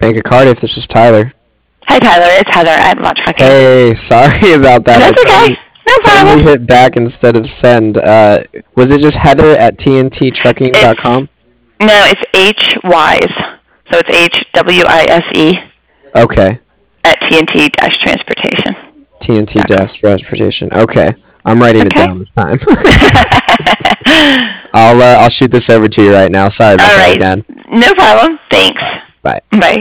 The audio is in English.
Bank of Cardiff. This is Tyler. Hi, Tyler. It's Heather at Launch Trucking. Hey, sorry about that. That's okay. No Totally problem. hit back instead of send. Was it just Heather at tnttrucking.com? No, it's H-Wise. So it's H-W-I-S-E Okay. at TNT-Transportation. TNT-Transportation. Okay. I'm writing it down this time. I'll shoot this over to you right now. Sorry about that again. No problem. Thanks. Bye. Bye.